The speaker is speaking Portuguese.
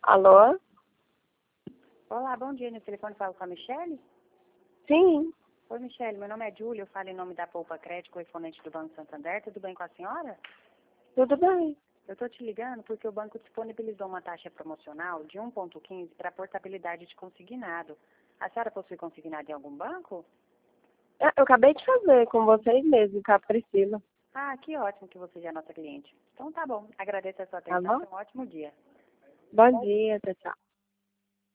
Alô? Olá, bom dia. No telefone falo com a Michele? Sim, Oi, Michele. Meu nome é Júlia. Eu falo em nome da Poupa Crédito, correspondente do Banco Santander. Tudo bem com a senhora? tudo bem. Eu estou te ligando porque o banco disponibilizou uma taxa promocional de 1,15 para portabilidade de consignado. A senhora possui consignado em algum banco? Eu acabei de fazer com vocês mesmo, com a Priscila. Ah, que ótimo que você já é nossa cliente. Então tá bom. Agradeço a sua Tá atenção. bom? Tenha um ótimo dia. Bom dia, tchau, tchau.